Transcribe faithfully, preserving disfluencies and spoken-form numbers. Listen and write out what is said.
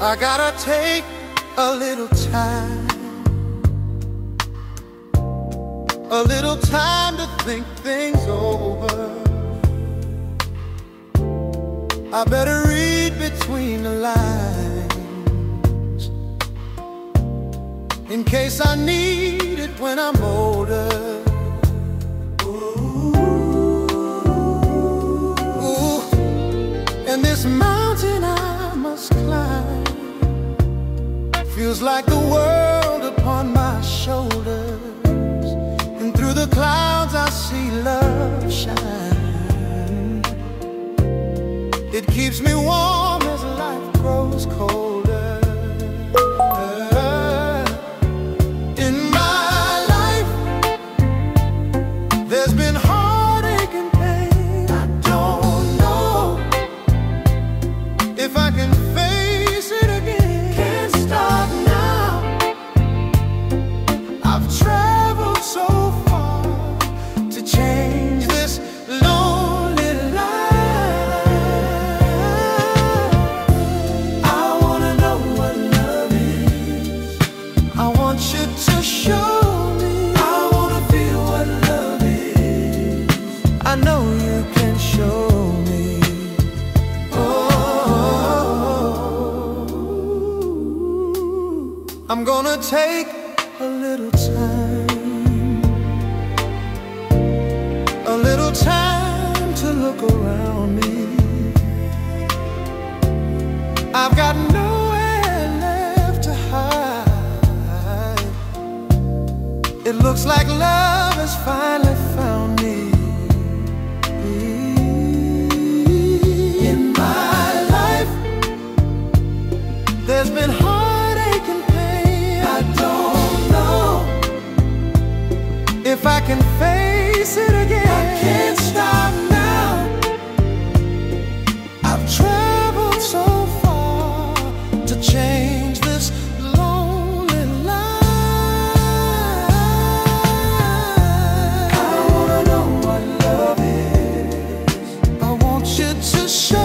I gotta take a little time, a little time to think things over. I better read between the lines in case I need it when I'm older. Ooh, and this mountain I must climb feels like the world upon my shoulders, and through the clouds I see love shine. It keeps me warm as life grows colder. In my life, there's been heartache and pain. I don't know if I can face it again. Can't stop now. I've traveled so far to change this lonely life. I wanna know what love is. I want you to show me. I wanna feel what love is. I know you can show me. Oh, I'm gonna take a little time, a little time to look around me. I've got nowhere left to hide. It looks like love has finally found me. In my life, there's been heartache and pain. I don't know if I can face it again. I can't stop now. I've traveled so far to change this lonely life. I wanna know what love is. I want you to show